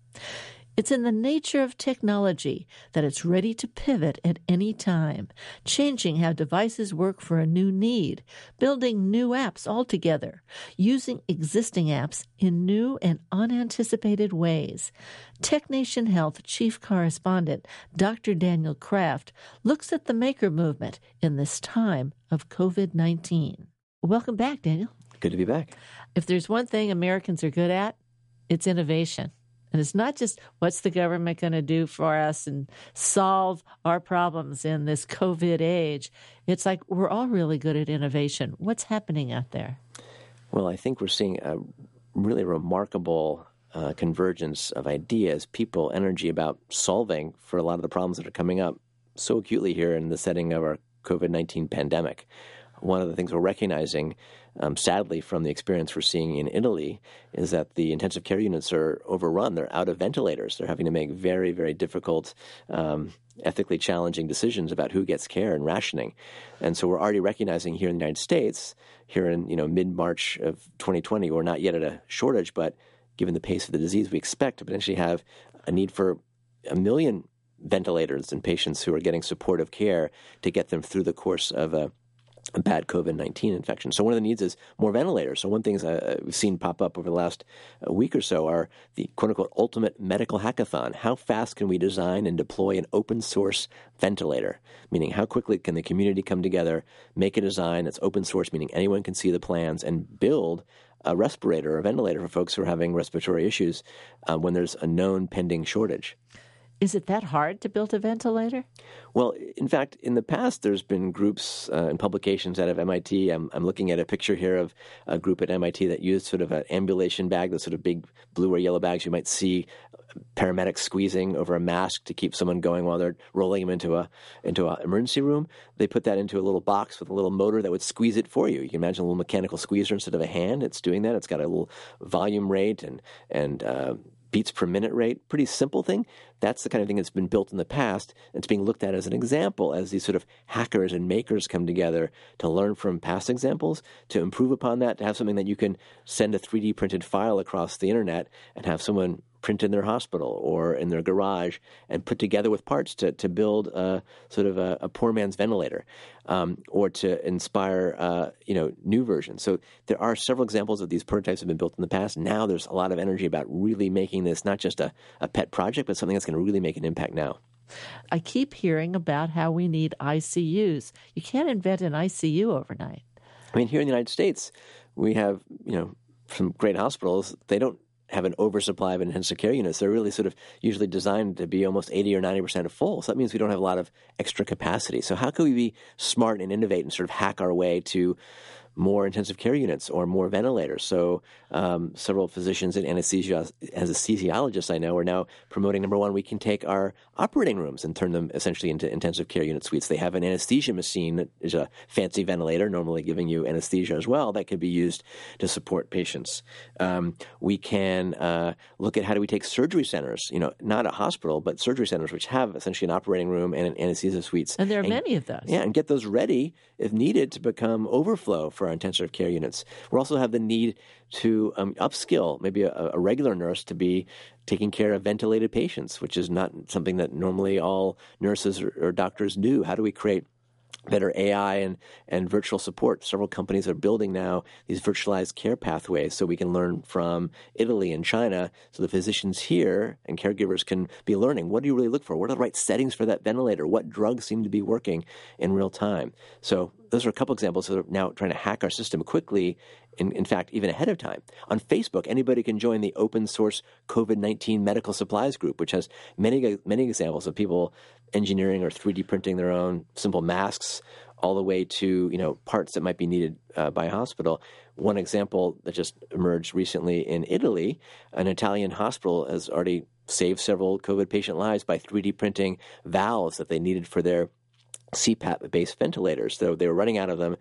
It's in the nature of technology that it's ready to pivot at any time, changing how devices work for a new need, building new apps altogether, using existing apps in new and unanticipated ways. TechNation Health Chief Correspondent Dr. Daniel Kraft looks at the maker movement in this time of COVID-19. Welcome back, Daniel. Good to be back. If there's one thing Americans are good at, it's innovation. And it's not just what's the government going to do for us and solve our problems in this COVID age. It's like we're all really good at innovation. What's happening out there? Well, I think we're seeing a really remarkable convergence of ideas, people, energy about solving for a lot of the problems that are coming up so acutely here in the setting of our COVID-19 pandemic. One of the things we're recognizing, sadly, from the experience we're seeing in Italy, is that the intensive care units are overrun. They're out of ventilators. They're having to make very, very difficult, ethically challenging decisions about who gets care and rationing. And so we're already recognizing here in the United States, here in mid-March of 2020, we're not yet at a shortage, but given the pace of the disease, we expect to potentially have a need for 1 million ventilators and patients who are getting supportive care to get them through the course of a bad COVID-19 infection. So one of the needs is more ventilators. So one thing we've seen pop up over the last week or so are the quote-unquote ultimate medical hackathon. How fast can we design and deploy an open source ventilator? Meaning how quickly can the community come together, make a design that's open source, meaning anyone can see the plans, and build a respirator or a ventilator for folks who are having respiratory issues when there's a known pending shortage. Is it that hard to build a ventilator? Well, in fact, in the past, there's been groups and publications out of MIT. I'm looking at a picture here of a group at MIT that used sort of an ambulation bag, those sort of big blue or yellow bags you might see paramedics squeezing over a mask to keep someone going while they're rolling them into an emergency room. They put that into a little box with a little motor that would squeeze it for you. You can imagine a little mechanical squeezer instead of a hand. It's doing that. It's got a little volume rate and beats per minute rate. Pretty simple thing. That's the kind of thing that's been built in the past. It's being looked at as an example as these sort of hackers and makers come together to learn from past examples, to improve upon that, to have something that you can send a 3D printed file across the internet and have someone print in their hospital or in their garage and put together with parts to build sort of a poor man's ventilator, or to inspire new versions. So there are several examples of these prototypes have been built in the past. Now there's a lot of energy about really making this not just a pet project, but something that's going to really make an impact now. I keep hearing about how we need ICUs. You can't invent an ICU overnight. I mean, here in the United States, we have, some great hospitals. They don't have an oversupply of intensive care units. They're really sort of usually designed to be almost 80 or 90% full. So that means we don't have a lot of extra capacity. So how can we be smart and innovate and sort of hack our way to more intensive care units or more ventilators? So several physicians and anesthesiologists I know are now promoting, number one, we can take our operating rooms and turn them essentially into intensive care unit suites. They have an anesthesia machine that is a fancy ventilator, normally giving you anesthesia as well, that could be used to support patients. We can look at how do we take surgery centers, not a hospital, but surgery centers which have essentially an operating room and an anesthesia suites. And there are many of those. Yeah, and get those ready, if needed, to become overflow for our intensive care units. We also have the need to upskill maybe a regular nurse to be taking care of ventilated patients, which is not something that normally all nurses or doctors do. How do we create better AI and virtual support? Several companies are building now these virtualized care pathways so we can learn from Italy and China, so the physicians here and caregivers can be learning, what do you really look for? What are the right settings for that ventilator? What drugs seem to be working in real time? So those are a couple examples that are now trying to hack our system quickly, in fact, even ahead of time. On Facebook, anybody can join the open source COVID-19 medical supplies group, which has many examples of people engineering or 3D printing their own simple masks, all the way to parts that might be needed by a hospital. One example that just emerged recently in Italy, an Italian hospital has already saved several COVID patient lives by 3D printing valves that they needed for their CPAP-based ventilators. So they were running out of them.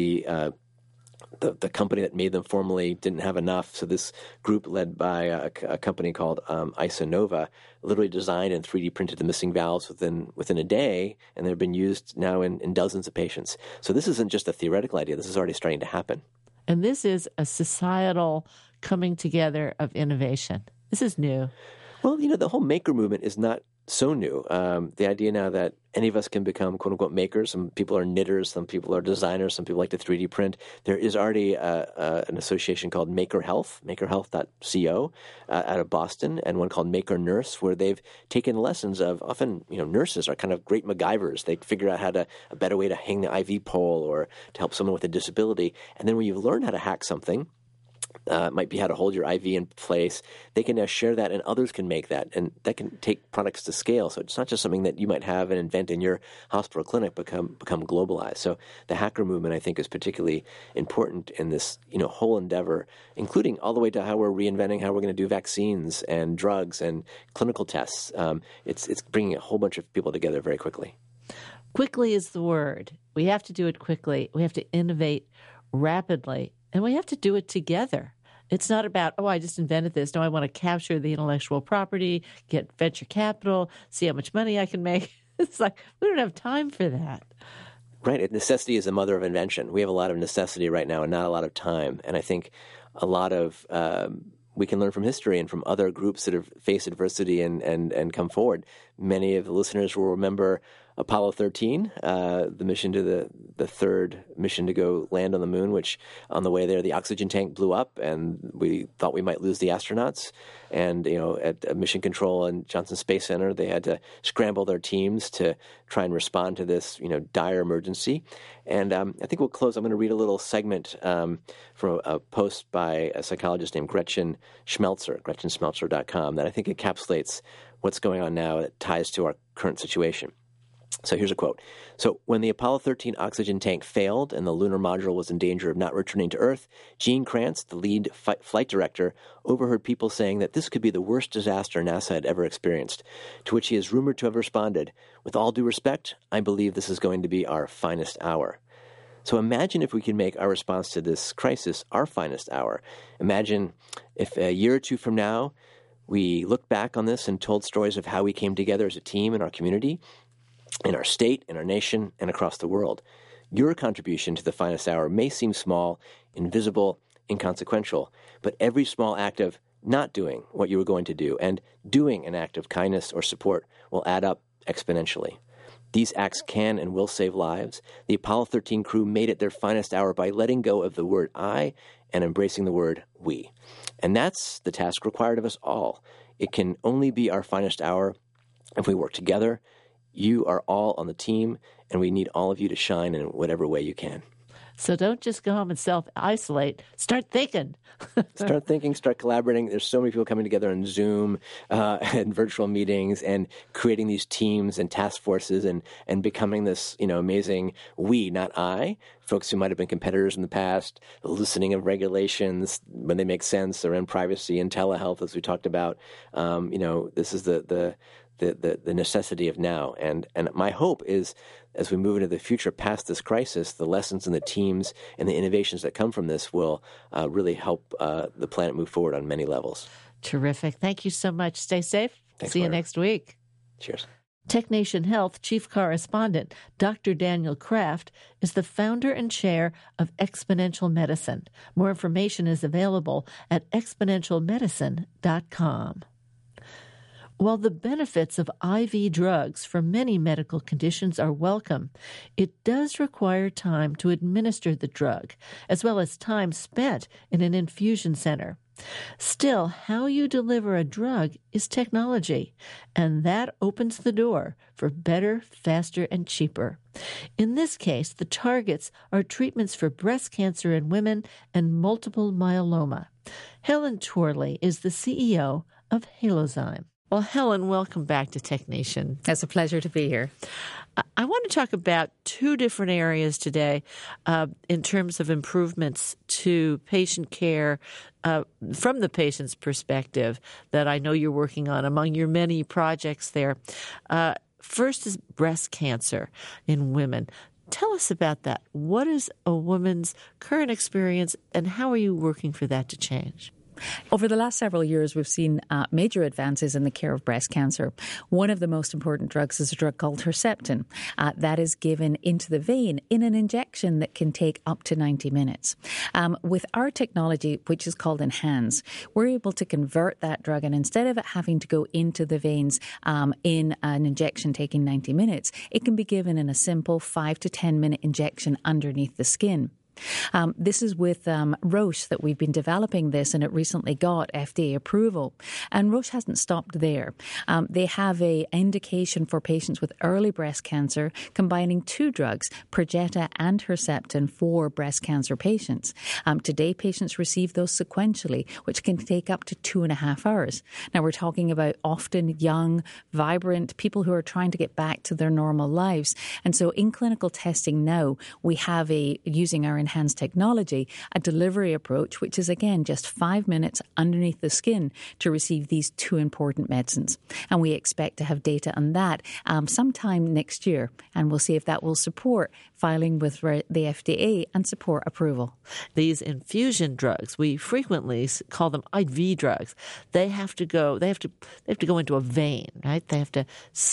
The company that made them formerly didn't have enough, so this group led by a company called Isonova literally designed and 3D printed the missing valves within a day, and they've been used now in dozens of patients. So this isn't just a theoretical idea. This is already starting to happen. And this is a societal coming together of innovation. This is new. Well, the whole maker movement is not so new. The idea now that any of us can become quote-unquote makers. Some people are knitters, some people are designers, some people like to 3D print. There is already an association called Maker Health, makerhealth.co, out of Boston, and one called Maker Nurse, where they've taken lessons of often, nurses are kind of great MacGyvers. They figure out a better way to hang the IV pole or to help someone with a disability. And then when you've learned how to hack something, might be how to hold your IV in place, they can now share that and others can make that, and that can take products to scale. So it's not just something that you might have and invent in your hospital clinic become globalized. So the hacker movement, I think, is particularly important in this whole endeavor, including all the way to how we're reinventing how we're going to do vaccines and drugs and clinical tests. It's bringing a whole bunch of people together very quickly. Quickly is the word. We have to do it quickly. We have to innovate rapidly. And we have to do it together. It's not about, I just invented this. No, I want to capture the intellectual property, get venture capital, see how much money I can make. It's like, we don't have time for that. Right. Necessity is the mother of invention. We have a lot of necessity right now and not a lot of time. And I think a lot of we can learn from history and from other groups that have faced adversity and come forward. Many of the listeners will remember Apollo 13, the mission to the third mission to go land on the moon, which on the way there, the oxygen tank blew up and we thought we might lose the astronauts. And, at Mission Control and Johnson Space Center, they had to scramble their teams to try and respond to this, dire emergency. And I think we'll close. I'm going to read a little segment from a post by a psychologist named Gretchen Schmelzer, GretchenSchmelzer.com, that I think encapsulates what's going on now that ties to our current situation. So here's a quote. So when the Apollo 13 oxygen tank failed and the lunar module was in danger of not returning to Earth, Gene Kranz, the lead flight director, overheard people saying that this could be the worst disaster NASA had ever experienced, to which he is rumored to have responded, "With all due respect, I believe this is going to be our finest hour." So imagine if we can make our response to this crisis our finest hour. Imagine if a year or two from now, we looked back on this and told stories of how we came together as a team in our community, in our state, in our nation, and across the world. Your contribution to the finest hour may seem small, invisible, inconsequential, but every small act of not doing what you were going to do, and doing an act of kindness or support will add up exponentially. These acts can and will save lives. The Apollo 13 crew made it their finest hour by letting go of the word I and embracing the word we. And that's the task required of us all. It can only be our finest hour if we work together. You are all on the team, and we need all of you to shine in whatever way you can. So don't just go home and self-isolate. Start thinking. Start thinking, start collaborating. There's so many people coming together on Zoom and virtual meetings and creating these teams and task forces and becoming this, amazing we, not I, folks who might have been competitors in the past, loosening of regulations when they make sense around privacy and telehealth, as we talked about. This is the necessity of now. And my hope is, as we move into the future past this crisis, the lessons and the teams and the innovations that come from this will really help the planet move forward on many levels. Terrific. Thank you so much. Stay safe. Thanks, See you Laura. next week. Cheers. TechNation Health Chief Correspondent Dr. Daniel Kraft is the founder and chair of Exponential Medicine. More information is available at exponentialmedicine.com. While the benefits of IV drugs for many medical conditions are welcome, it does require time to administer the drug, as well as time spent in an infusion center. Still, how you deliver a drug is technology, and that opens the door for better, faster, and cheaper. In this case, the targets are treatments for breast cancer in women and multiple myeloma. Helen Torley is the CEO of Halozyme. Well, Helen, welcome back to TechNation. It's a pleasure to be here. I want to talk about two different areas today in terms of improvements to patient care from the patient's perspective that I know you're working on among your many projects there. First is breast cancer in women. Tell us about that. What is a woman's current experience, and how are you working for that to change? Over the last several years, we've seen major advances in the care of breast cancer. One of the most important drugs is a drug called Herceptin. That is given into the vein in an injection that can take up to 90 minutes. With our technology, which is called ENHANZE, we're able to convert that drug, and instead of it having to go into the veins in an injection taking 90 minutes, it can be given in a simple 5 to 10 minute injection underneath the skin. This is with Roche that we've been developing this, and it recently got FDA approval. And Roche hasn't stopped there. They have an indication for patients with early breast cancer, combining two drugs, Perjeta and Herceptin, for breast cancer patients. Today, patients receive those sequentially, which can take up to 2.5 hours. Now, we're talking about often young, vibrant people who are trying to get back to their normal lives. And so in clinical testing now, we have using our ENHANZE technology, a delivery approach, which is again just 5 minutes underneath the skin to receive these two important medicines. And we expect to have data on that sometime next year. And we'll see if that will support filing with the FDA and support approval. These infusion drugs, we frequently call them IV drugs. They have to go into a vein, right? And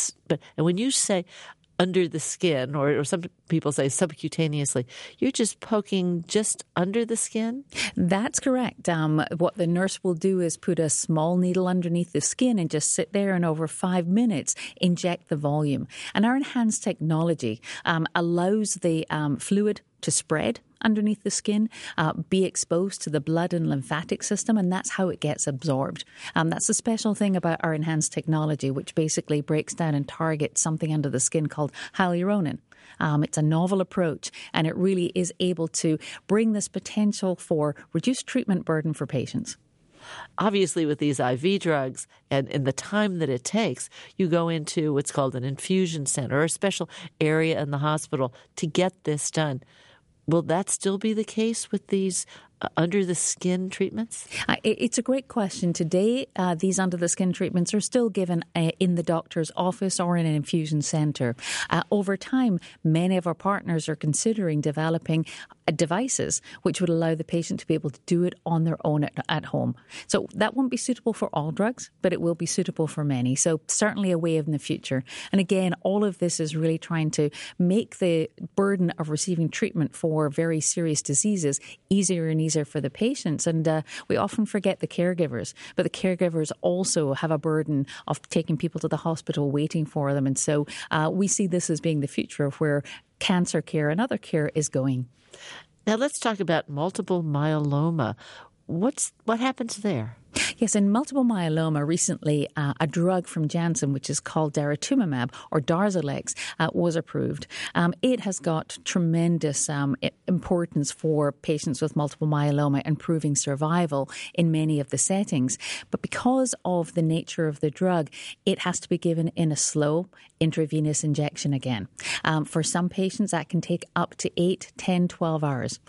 when you say under the skin, or some people say subcutaneously, you're just poking just under the skin? That's correct. What the nurse will do is put a small needle underneath the skin and just sit there and over 5 minutes inject the volume. And our ENHANZE technology allows the fluid to spread underneath the skin, be exposed to the blood and lymphatic system, and that's how it gets absorbed. That's the special thing about our ENHANZE technology, which basically breaks down and targets something under the skin called hyaluronan. It's a novel approach, and it really is able to bring this potential for reduced treatment burden for patients. Obviously, with these IV drugs and in the time that it takes, you go into what's called an infusion center or a special area in the hospital to get this done. Will that still be the case with these under-the-skin treatments? It's a great question. Today, these under-the-skin treatments are still given in the doctor's office or in an infusion center. Over time, many of our partners are considering developing devices which would allow the patient to be able to do it on their own at home. So that won't be suitable for all drugs, but it will be suitable for many. So certainly a way in the future. And again, all of this is really trying to make the burden of receiving treatment for very serious diseases easier and easier for the patients. And we often forget the caregivers, but the caregivers also have a burden of taking people to the hospital, waiting for them. And so we see this as being the future of where cancer care and other care is going. Now let's talk about multiple myeloma. What happens there? Yes, in multiple myeloma, recently a drug from Janssen, which is called daratumumab or Darzalex, was approved. It has got tremendous importance for patients with multiple myeloma, improving survival in many of the settings. But because of the nature of the drug, it has to be given in a slow intravenous injection again. For some patients, that can take up to 8, 10, 12 hours.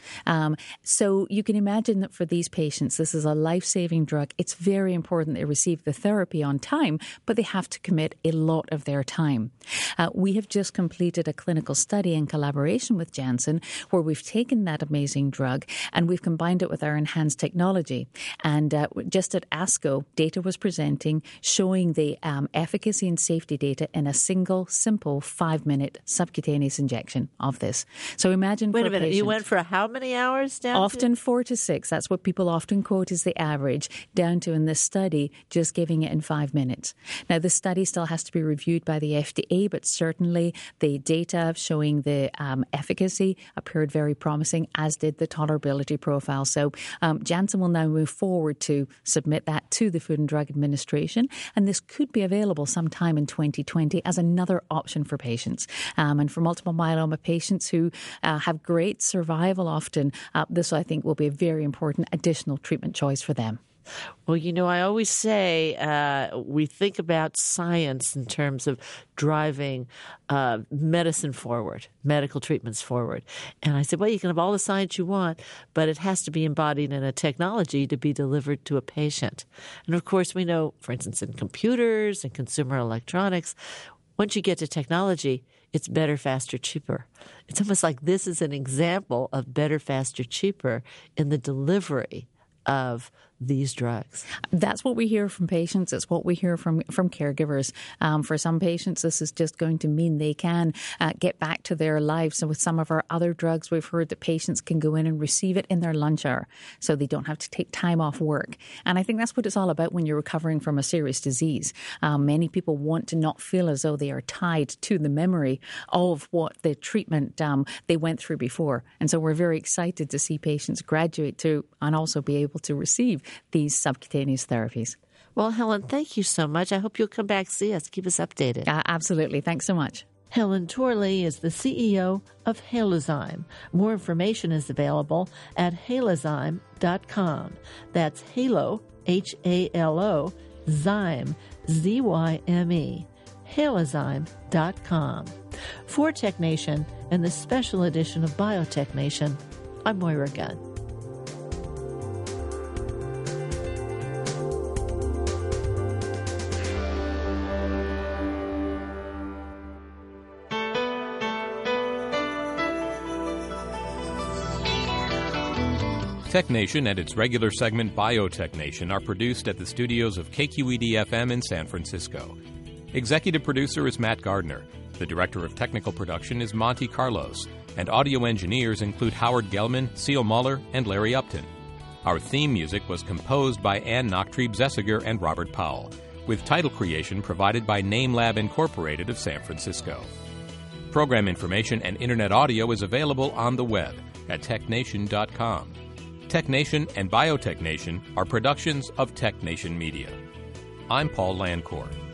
So you can imagine that for these patients, this is a life-saving drug. It's very important they receive the therapy on time, but they have to commit a lot of their time. We have just completed a clinical study in collaboration with Janssen where we've taken that amazing drug and we've combined it with our enhanced technology. And just at ASCO, data was presenting showing the efficacy and safety data in a single, simple 5-minute subcutaneous injection of this. So imagine Wait for a minute, you went for how many hours down often 4 to 6. That's what people often quote as the average, down to in this study just giving it in 5 minutes. Now, the study still has to be reviewed by the FDA, but certainly the data showing the efficacy appeared very promising, as did the tolerability profile. So Janssen will now move forward to submit that to the Food and Drug Administration, and this could be available sometime in 2020 as another option for patients. And for multiple myeloma patients who have great survival often, this I think will be a very important additional treatment choice for them. Well, I always say we think about science in terms of driving medicine forward, medical treatments forward. And I said, well, you can have all the science you want, but it has to be embodied in a technology to be delivered to a patient. And of course, we know, for instance, in computers and consumer electronics, once you get to technology, it's better, faster, cheaper. It's almost like this is an example of better, faster, cheaper in the delivery of these drugs. That's what we hear from patients. It's what we hear from caregivers. For some patients, this is just going to mean they can get back to their lives. So with some of our other drugs, we've heard that patients can go in and receive it in their lunch hour so they don't have to take time off work. And I think that's what it's all about when you're recovering from a serious disease. Many people want to not feel as though they are tied to the memory of what the treatment they went through before. And so we're very excited to see patients graduate to and also be able to receive these subcutaneous therapies. Well, Helen, thank you so much. I hope you'll come back, see us, keep us updated. Absolutely. Thanks so much. Helen Torley is the CEO of Halozyme. More information is available at halozyme.com. That's Halo, H-A-L-O, Zyme, Z-Y-M-E. Halozyme.com. For Tech Nation and the special edition of Biotech Nation, I'm Moira Gunn. Tech Nation and its regular segment Biotech Nation are produced at the studios of KQED-FM in San Francisco. Executive producer is Matt Gardner. The director of technical production is Monty Carlos. And audio engineers include Howard Gelman, Seal Muller, and Larry Upton. Our theme music was composed by Ann Nachtrieb-Zessiger and Robert Powell, with title creation provided by NameLab Incorporated of San Francisco. Program information and internet audio is available on the web at technation.com. Tech Nation and Biotech Nation are productions of Tech Nation Media. I'm Paul Landcourt.